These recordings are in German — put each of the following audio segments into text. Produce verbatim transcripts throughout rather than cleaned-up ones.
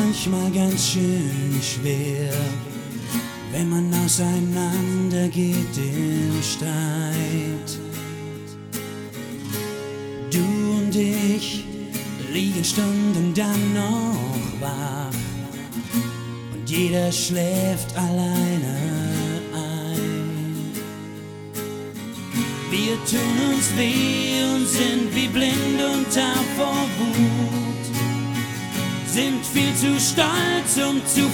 manchmal ganz schön schwer, wenn man auseinander geht im Streit. Du und ich liegen Stunden dann noch wach und jeder schläft alleine ein. Wir tun uns weh und sind wie blind und taub vor Wut, sind viel zu stolz, um zu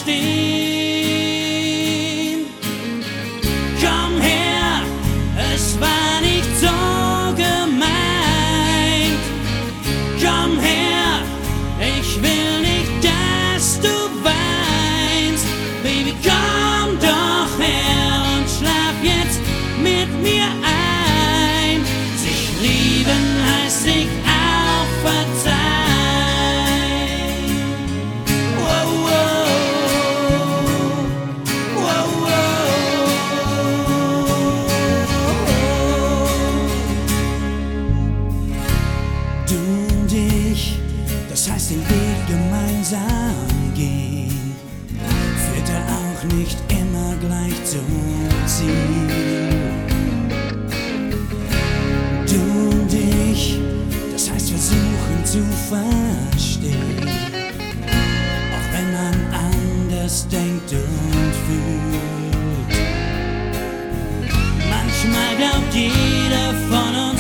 verstehen. Komm her, es war nicht so gemeint. Komm her, ich will nicht, dass du weinst. Baby, komm doch her und schlaf jetzt mit mir ein. Sich lieben heißt sich auch verzeihen. Das heißt, den Weg gemeinsam gehen, führt er auch nicht immer gleich zum Ziel. Du und ich, das heißt versuchen zu verstehen, auch wenn man anders denkt und fühlt. Manchmal glaubt jeder von uns,